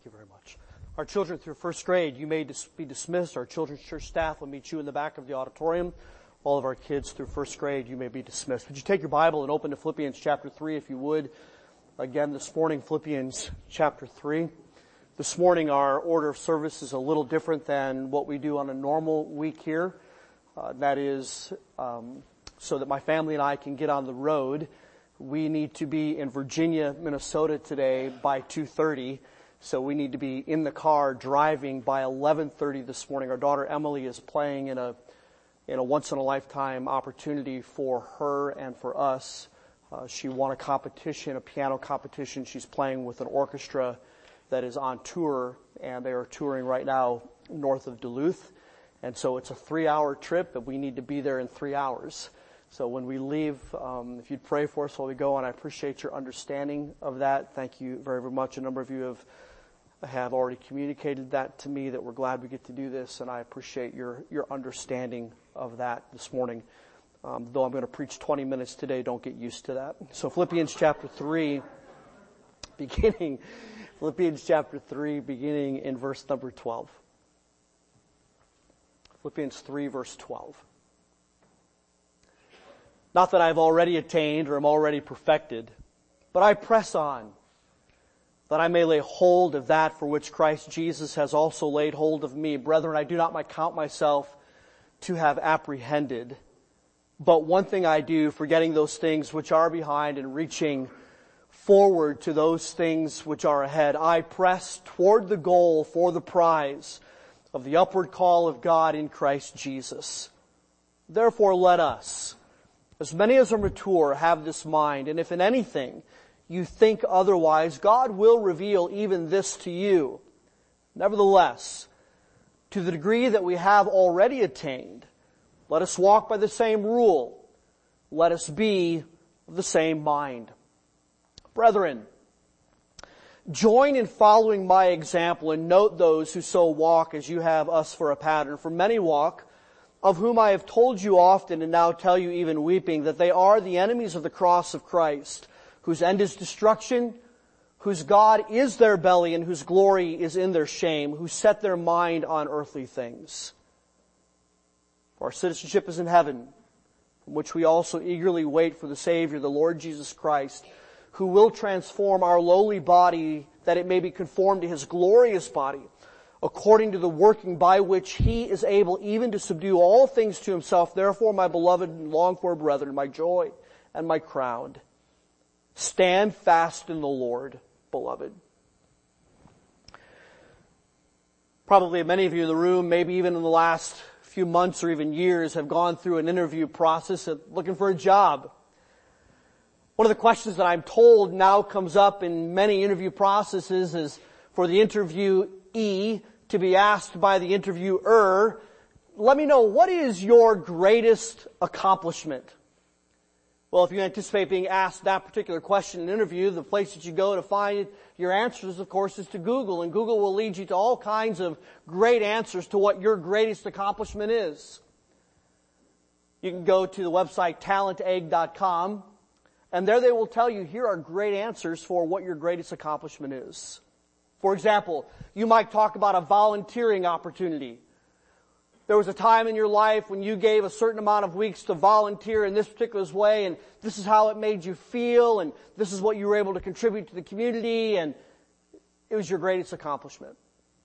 Thank you very much. Our children through first grade, you may be dismissed. Our children's church staff will meet you in the back of the auditorium. All of our kids through first grade, you may be dismissed. Would you take your Bible and open to Philippians chapter 3 if you would? Again, this morning, Philippians chapter 3. This morning, our order of service is a little different than what we do on a normal week here. That is so that my family and I can get on the road. We need to be in Virginia, Minnesota today by 2:30. So we need to be in the car driving by 11:30 this morning. Our daughter Emily is playing in a once-in-a-lifetime opportunity for her and for us. She won a competition, a piano competition. She's playing with an orchestra that is on tour, and they are touring right now north of Duluth. And so it's a 3-hour trip, but we need to be there in 3 hours. So when we leave, if you'd pray for us while we go on, I appreciate your understanding of that. Thank you very, very much. A number of you have already communicated that to me, that we're glad we get to do this, and I appreciate your understanding of that this morning. Though I'm going to preach 20 minutes today, don't get used to that. So Philippians chapter 3, beginning in verse number 12. Philippians 3, verse 12. Not that I've already attained or am already perfected, but I press on, that I may lay hold of that for which Christ Jesus has also laid hold of me. Brethren, I do not count myself to have apprehended, but one thing I do, forgetting those things which are behind and reaching forward to those things which are ahead, I press toward the goal for the prize of the upward call of God in Christ Jesus. Therefore let us, as many as are mature, have this mind, and if in anything you think otherwise, God will reveal even this to you. Nevertheless, to the degree that we have already attained, let us walk by the same rule. Let us be of the same mind. Brethren, join in following my example and note those who so walk as you have us for a pattern. For many walk, of whom I have told you often and now tell you even weeping, that they are the enemies of the cross of Christ, whose end is destruction, whose God is their belly, and whose glory is in their shame, who set their mind on earthly things. For our citizenship is in heaven, from which we also eagerly wait for the Savior, the Lord Jesus Christ, who will transform our lowly body, that it may be conformed to His glorious body, according to the working by which He is able even to subdue all things to Himself. Therefore, my beloved and longed-for brethren, my joy and my crown, stand fast in the Lord, beloved. Probably many of you in the room, maybe even in the last few months or even years, have gone through an interview process of looking for a job. One of the questions that I'm told now comes up in many interview processes is for the interviewee to be asked by the interviewer, let me know, what is your greatest accomplishment? Well, if you anticipate being asked that particular question in an interview, the place that you go to find your answers, of course, is to Google. And Google will lead you to all kinds of great answers to what your greatest accomplishment is. You can go to the website talentegg.com, and there they will tell you, here are great answers for what your greatest accomplishment is. For example, you might talk about a volunteering opportunity. There was a time in your life when you gave a certain amount of weeks to volunteer in this particular way, and this is how it made you feel, and this is what you were able to contribute to the community, and it was your greatest accomplishment.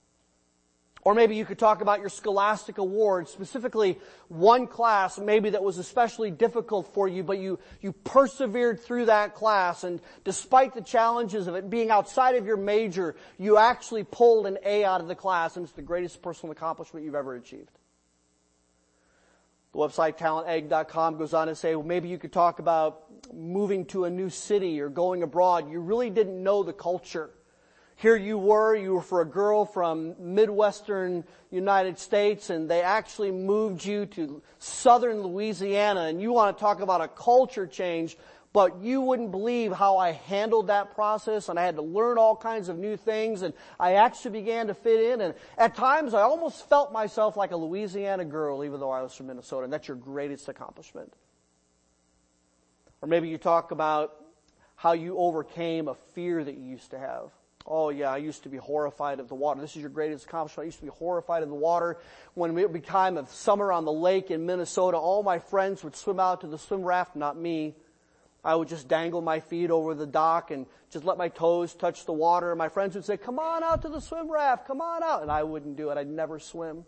Or maybe you could talk about your scholastic awards, specifically one class maybe that was especially difficult for you, but you persevered through that class, and despite the challenges of it being outside of your major, you actually pulled an A out of the class, and it's the greatest personal accomplishment you've ever achieved. The website talentegg.com goes on to say, well, maybe you could talk about moving to a new city or going abroad. You really didn't know the culture. Here you were for a girl from Midwestern United States, and they actually moved you to southern Louisiana, and you want to talk about a culture change, but you wouldn't believe how I handled that process, and I had to learn all kinds of new things, and I actually began to fit in, and at times I almost felt myself like a Louisiana girl, even though I was from Minnesota, and that's your greatest accomplishment. Or maybe you talk about how you overcame a fear that you used to have. Oh yeah, I used to be horrified of the water. This is your greatest accomplishment. I used to be horrified of the water. When it would be time of summer on the lake in Minnesota, all my friends would swim out to the swim raft, not me. I would just dangle my feet over the dock and just let my toes touch the water. My friends would say, come on out to the swim raft, come on out. And I wouldn't do it. I'd never swim.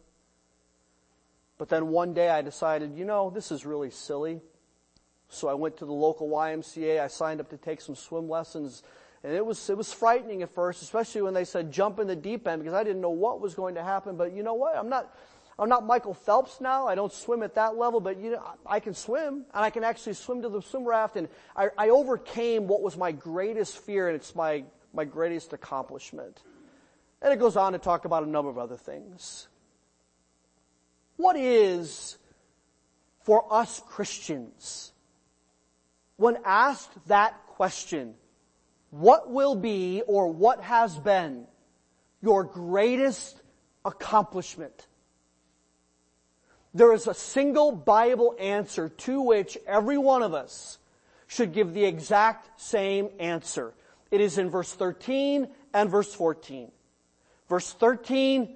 But then one day I decided, this is really silly. So I went to the local YMCA. I signed up to take some swim lessons. And it was frightening at first, especially when they said jump in the deep end, because I didn't know what was going to happen. But you know what? I'm not Michael Phelps now. I don't swim at that level, but I can swim, and I can actually swim to the swim raft. And I overcame what was my greatest fear, and it's my greatest accomplishment. And it goes on to talk about a number of other things. What is, for us Christians, when asked that question, what will be or what has been your greatest accomplishment? There is a single Bible answer to which every one of us should give the exact same answer. It is in verse 13 and verse 14. Verse 13,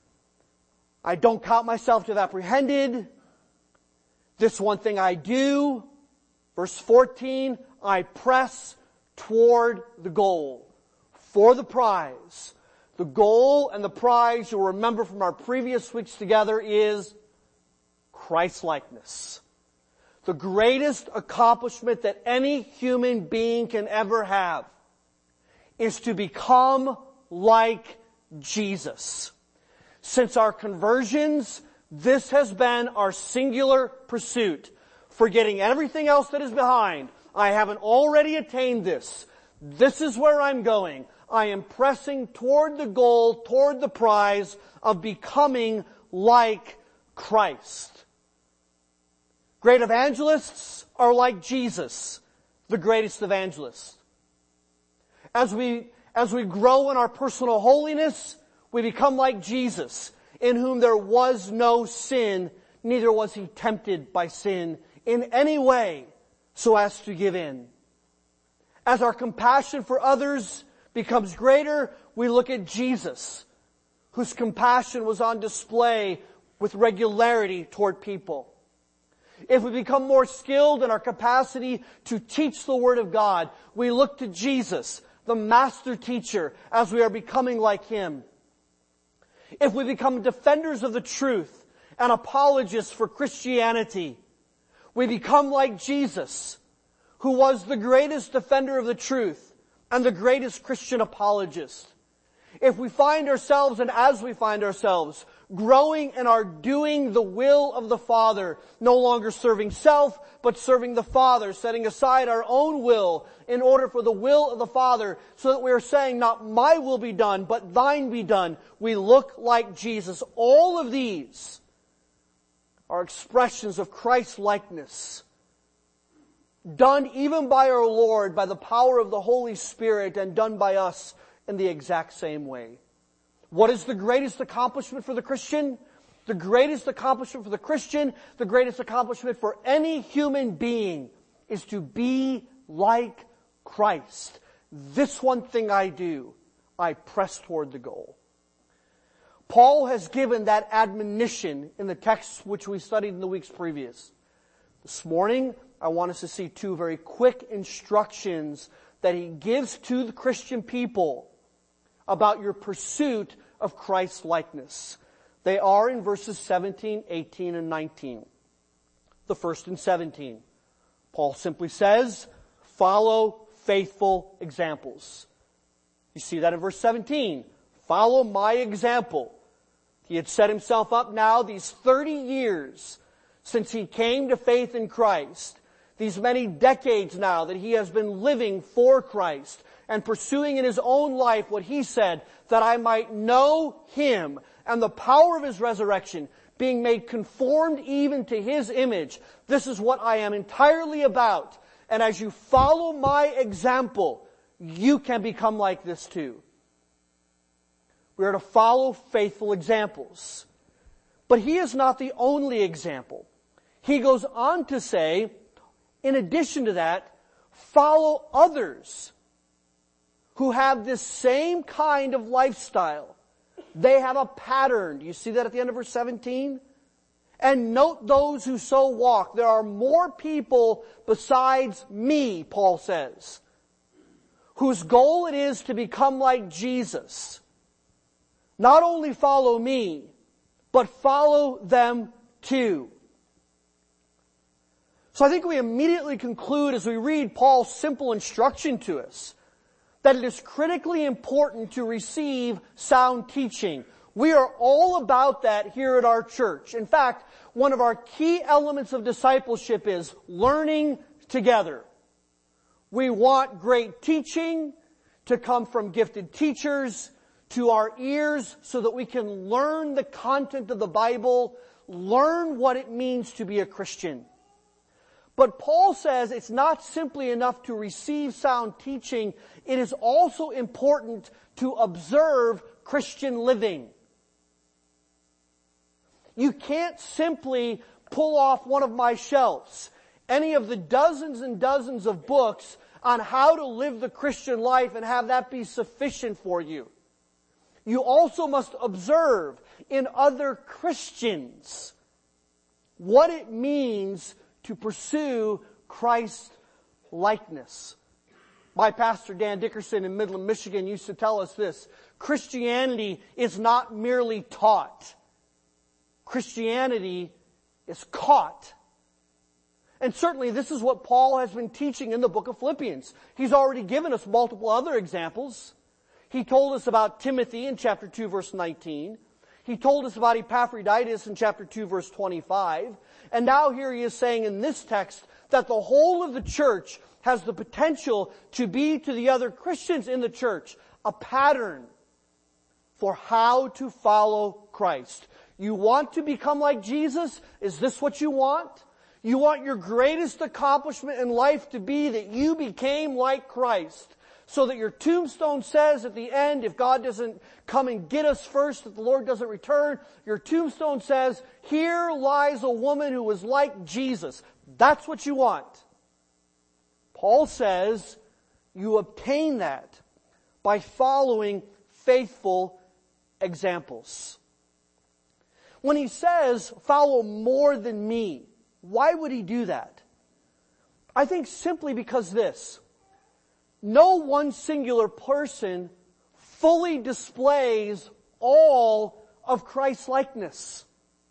I don't count myself to have apprehended. This one thing I do. Verse 14, I press toward the goal for the prize. The goal and the prize, you'll remember from our previous weeks together, is Christ-likeness. The greatest accomplishment that any human being can ever have is to become like Jesus. Since our conversions, this has been our singular pursuit. Forgetting everything else that is behind. I haven't already attained this. This is where I'm going. I am pressing toward the goal, toward the prize of becoming like Christ. Great evangelists are like Jesus, the greatest evangelist. As we grow in our personal holiness, we become like Jesus, in whom there was no sin, neither was he tempted by sin in any way so as to give in. As our compassion for others becomes greater, we look at Jesus, whose compassion was on display with regularity toward people. If we become more skilled in our capacity to teach the Word of God, we look to Jesus, the master teacher, as we are becoming like Him. If we become defenders of the truth and apologists for Christianity, we become like Jesus, who was the greatest defender of the truth and the greatest Christian apologist. If we find ourselves, and as we find ourselves, growing in our doing the will of the Father, no longer serving self, but serving the Father, setting aside our own will in order for the will of the Father, so that we are saying, not my will be done, but thine be done, we look like Jesus. All of these are expressions of Christ-likeness, done even by our Lord, by the power of the Holy Spirit, and done by us in the exact same way. What is the greatest accomplishment for the Christian? The greatest accomplishment for the Christian, the greatest accomplishment for any human being, is to be like Christ. This one thing I do, I press toward the goal. Paul has given that admonition in the text which we studied in the weeks previous. This morning, I want us to see two very quick instructions that he gives to the Christian people about your pursuit of Christ's likeness. They are in verses 17, 18, and 19. The first in 17. Paul simply says, follow faithful examples. You see that in verse 17. Follow my example. He had set himself up now these 30 years since he came to faith in Christ. These many decades now that he has been living for Christ and pursuing in his own life what he said, that I might know him and the power of his resurrection, being made conformed even to his image. This is what I am entirely about. And as you follow my example, you can become like this too. We are to follow faithful examples. But he is not the only example. He goes on to say, in addition to that, follow others who have this same kind of lifestyle. They have a pattern. Do you see that at the end of verse 17? And note those who so walk. There are more people besides me, Paul says, whose goal it is to become like Jesus. Not only follow me, but follow them too. So I think we immediately conclude as we read Paul's simple instruction to us that it is critically important to receive sound teaching. We are all about that here at our church. In fact, one of our key elements of discipleship is learning together. We want great teaching to come from gifted teachers to our ears so that we can learn the content of the Bible, learn what it means to be a Christian. But Paul says it's not simply enough to receive sound teaching, it is also important to observe Christian living. You can't simply pull off one of my shelves any of the dozens and dozens of books on how to live the Christian life and have that be sufficient for you. You also must observe in other Christians what it means to pursue Christ likeness. My pastor Dan Dickerson in Midland, Michigan used to tell us this: Christianity is not merely taught. Christianity is caught. And certainly this is what Paul has been teaching in the book of Philippians. He's already given us multiple other examples. He told us about Timothy in chapter 2 verse 19. He told us about Epaphroditus in chapter 2 verse 25. And now here he is saying in this text that the whole of the church has the potential to be to the other Christians in the church a pattern for how to follow Christ. You want to become like Jesus? Is this what you want? You want your greatest accomplishment in life to be that you became like Christ, so that your tombstone says at the end, if God doesn't come and get us first, if the Lord doesn't return, your tombstone says, here lies a woman who was like Jesus. That's what you want. Paul says you obtain that by following faithful examples. When he says, follow more than me, why would he do that? I think simply because this: no one singular person fully displays all of Christ's likeness.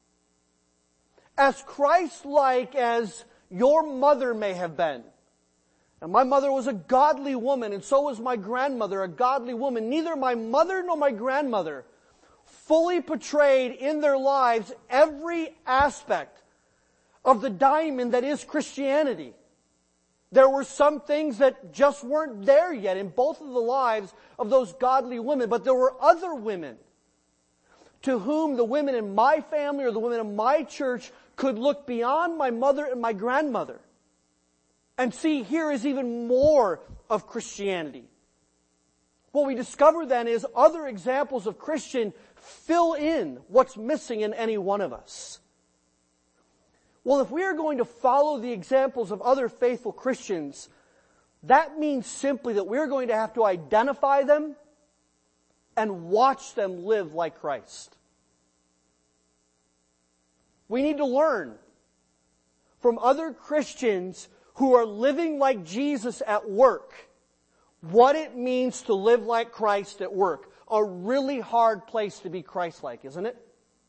As Christ-like as your mother may have been. And my mother was a godly woman, and so was my grandmother, a godly woman. Neither my mother nor my grandmother fully portrayed in their lives every aspect of the diamond that is Christianity. There were some things that just weren't there yet in both of the lives of those godly women, but there were other women to whom the women in my family or the women in my church could look beyond my mother and my grandmother and see here is even more of Christianity. What we discover then is other examples of Christian fill in what's missing in any one of us. Well, if we are going to follow the examples of other faithful Christians, that means simply that we're going to have to identify them and watch them live like Christ. We need to learn from other Christians who are living like Jesus at work what it means to live like Christ at work. A really hard place to be Christ-like, isn't it?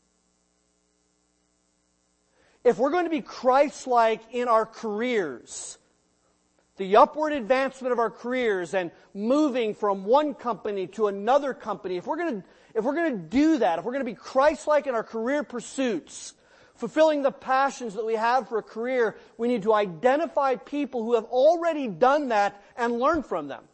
If we're going to be Christ-like in our careers, the upward advancement of our careers and moving from one company to another company, if we're going to do that, if we're going to be Christ-like in our career pursuits, fulfilling the passions that we have for a career, we need to identify people who have already done that and learn from them.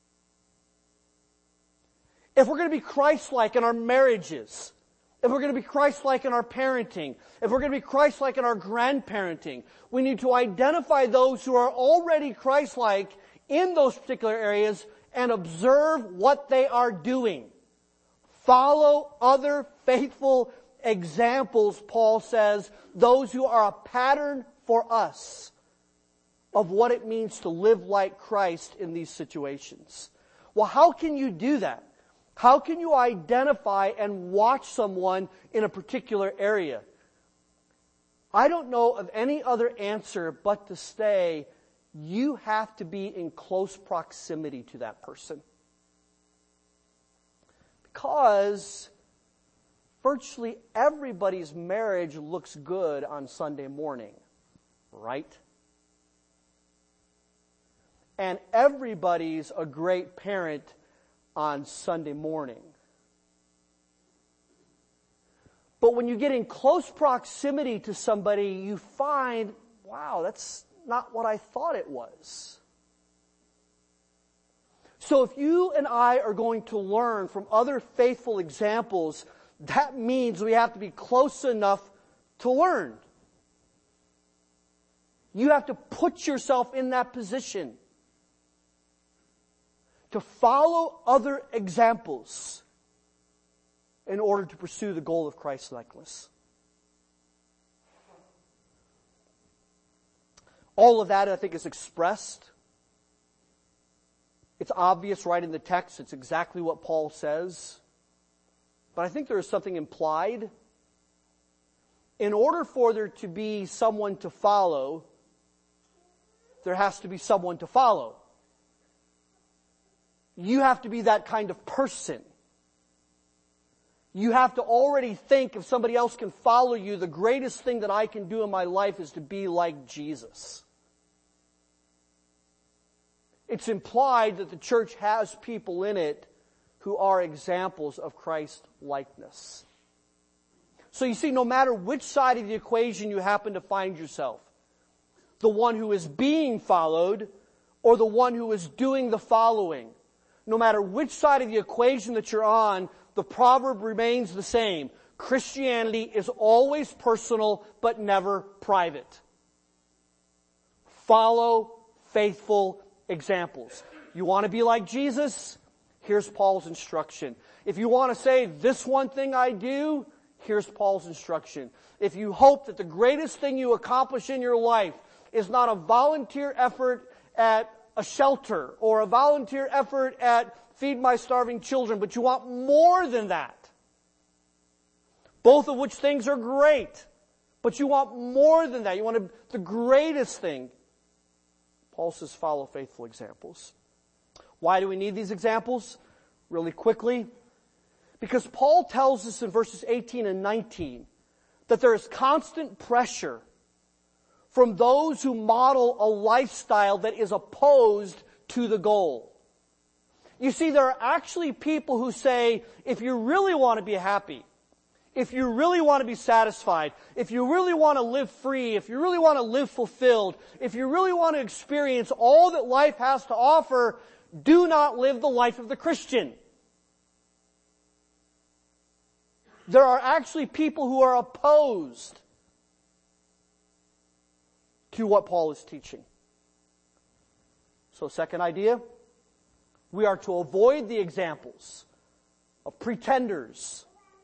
If we're going to be Christ-like in our marriages, if we're going to be Christ-like in our parenting, if we're going to be Christ-like in our grandparenting, we need to identify those who are already Christ-like in those particular areas and observe what they are doing. Follow other faithful examples, Paul says, those who are a pattern for us of what it means to live like Christ in these situations. Well, how can you do that? How can you identify and watch someone in a particular area? I don't know of any other answer but to say you have to be in close proximity to that person. Because virtually everybody's marriage looks good on Sunday morning, right? And everybody's a great parent on Sunday morning. But when you get in close proximity to somebody, you find, wow, that's not what I thought it was. So if you and I are going to learn from other faithful examples, that means we have to be close enough to learn. You have to put yourself in that position to follow other examples in order to pursue the goal of Christ-likeness. All of that, I think, is expressed. It's obvious right in the text. It's exactly what Paul says. But I think there is something implied. In order for there to be someone to follow, there has to be someone to follow. You have to be that kind of person. You have to already think if somebody else can follow you, the greatest thing that I can do in my life is to be like Jesus. It's implied that the church has people in it who are examples of Christ-likeness. So you see, no matter which side of the equation you happen to find yourself, the one who is being followed or the one who is doing the following, no matter which side of the equation that you're on, the proverb remains the same. Christianity is always personal, but never private. Follow faithful examples. You want to be like Jesus? Here's Paul's instruction. If you want to say, this one thing I do, here's Paul's instruction. If you hope that the greatest thing you accomplish in your life is not a volunteer effort at a shelter or a volunteer effort at feed my starving children, but you want more than that, both of which things are great, but you want more than that. You want the greatest thing. Paul says, follow faithful examples. Why do we need these examples? Really quickly. Because Paul tells us in verses 18 and 19 that there is constant pressure from those who model a lifestyle that is opposed to the goal. You see, there are actually people who say, if you really want to be happy, if you really want to be satisfied, if you really want to live free, if you really want to live fulfilled, if you really want to experience all that life has to offer, do not live the life of the Christian. There are actually people who are opposed to what Paul is teaching. So, second idea, we are to avoid the examples of pretenders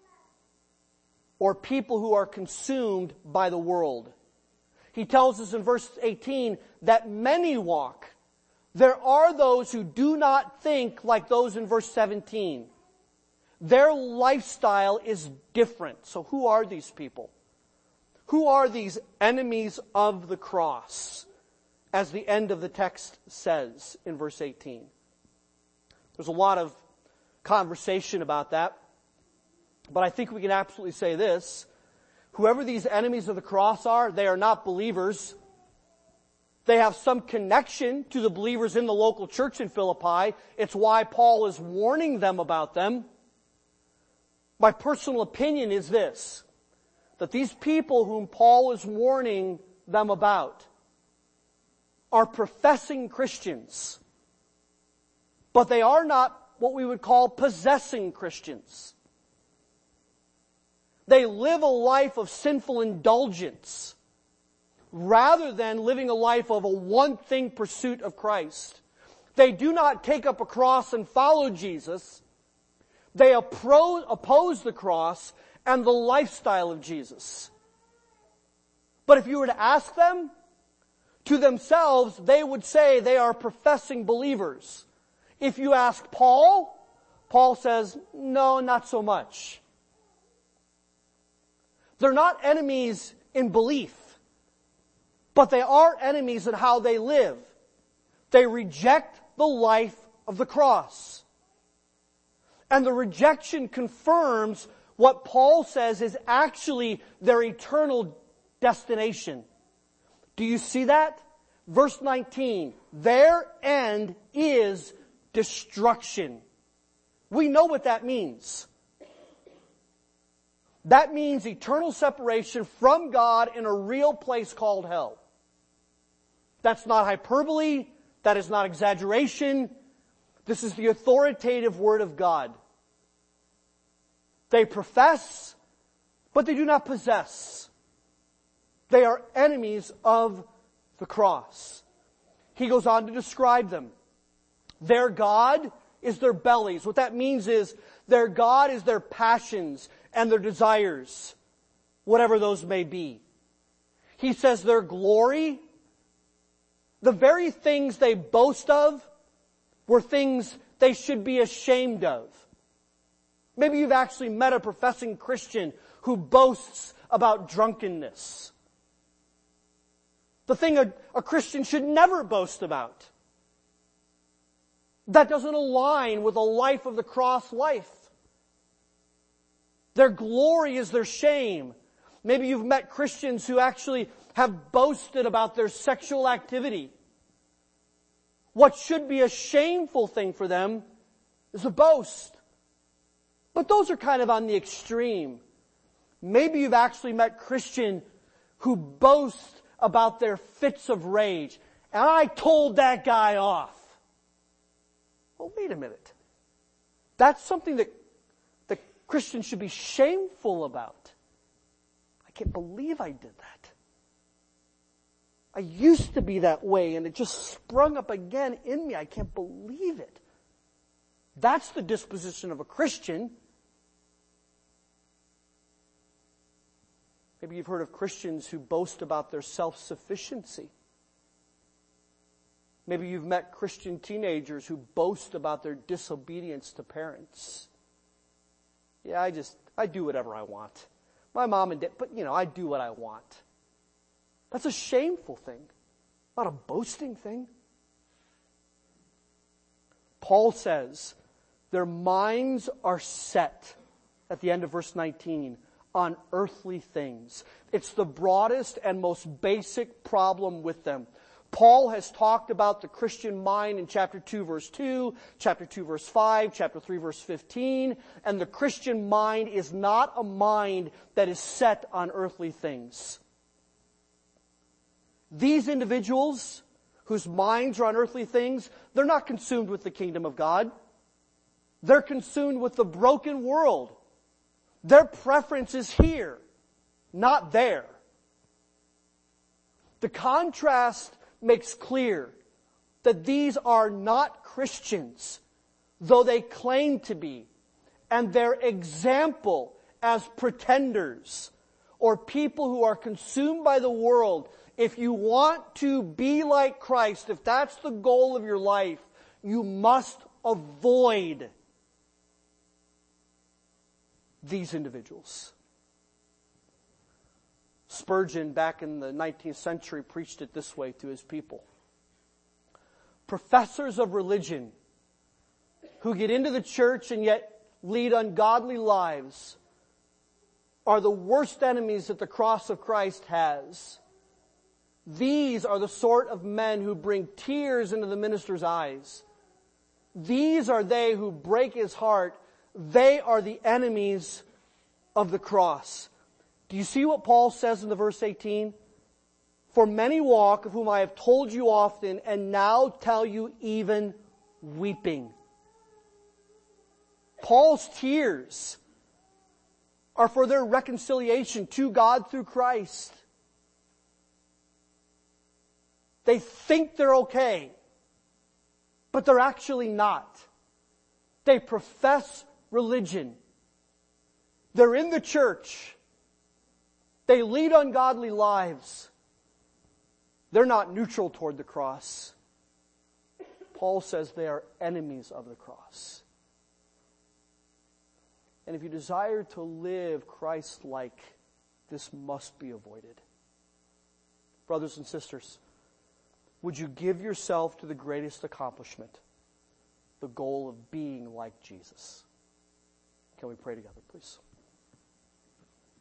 or people who are consumed by the world. He tells us in verse 18 that many walk. There are those who do not think like those in verse 17. Their lifestyle is different. So who are these people? Who are these enemies of the cross? As the end of the text says in verse 18. There's a lot of conversation about that. But I think we can absolutely say this. Whoever these enemies of the cross are, they are not believers. They have some connection to the believers in the local church in Philippi. It's why Paul is warning them about them. My personal opinion is this, that these people whom Paul is warning them about are professing Christians, but they are not what we would call possessing Christians. They live a life of sinful indulgence rather than living a life of a one-thing pursuit of Christ. They do not take up a cross and follow Jesus. They oppose the cross and the lifestyle of Jesus. But if you were to ask them, to themselves, they would say they are professing believers. If you ask Paul, Paul says, no, not so much. They're not enemies in belief, but they are enemies in how they live. They reject the life of the cross. And the rejection confirms what Paul says is actually their eternal destination. Do you see that? Verse 19, their end is destruction. We know what that means. That means eternal separation from God in a real place called hell. That's not hyperbole. That is not exaggeration. This is the authoritative word of God. They profess, but they do not possess. They are enemies of the cross. He goes on to describe them. Their God is their bellies. What that means is their God is their passions and their desires, whatever those may be. He says their glory, the very things they boast of, were things they should be ashamed of. Maybe you've actually met a professing Christian who boasts about drunkenness. The thing a Christian should never boast about. That doesn't align with a life of the cross life. Their glory is their shame. Maybe you've met Christians who actually have boasted about their sexual activity. What should be a shameful thing for them is a boast. But those are kind of on the extreme. Maybe you've actually met Christians who boast about their fits of rage. And I told that guy off. Well, wait a minute. That's something that Christians should be shameful about. I can't believe I did that. I used to be that way and it just sprung up again in me. I can't believe it. That's the disposition of a Christian. Maybe you've heard of Christians who boast about their self-sufficiency. Maybe you've met Christian teenagers who boast about their disobedience to parents. Yeah, I do whatever I want. My mom and dad, but I do what I want. That's a shameful thing, not a boasting thing. Paul says their minds are set, at the end of verse 19, on earthly things. It's the broadest and most basic problem with them. Paul has talked about the Christian mind in chapter 2, verse 2, chapter 2, verse 5, chapter 3, verse 15, and the Christian mind is not a mind that is set on earthly things. These individuals whose minds are on earthly things, they're not consumed with the kingdom of God. They're consumed with the broken world. Their preference is here, not there. The contrast makes clear that these are not Christians, though they claim to be, and their example as pretenders or people who are consumed by the world. If you want to be like Christ, if that's the goal of your life, you must avoid these individuals. Spurgeon, back in the 19th century, preached it this way to his people. Professors of religion who get into the church and yet lead ungodly lives are the worst enemies that the cross of Christ has. These are the sort of men who bring tears into the minister's eyes. These are they who break his heart. They are the enemies of the cross. Do you see what Paul says in the verse 18? For many walk, of whom I have told you often, and now tell you even weeping. Paul's tears are for their reconciliation to God through Christ. They think they're okay, but they're actually not. They profess religion. They're in the church. They lead ungodly lives. They're not neutral toward the cross. Paul says they are enemies of the cross. And if you desire to live Christ-like, this must be avoided. Brothers and sisters, would you give yourself to the greatest accomplishment, the goal of being like Jesus? Can we pray together, please?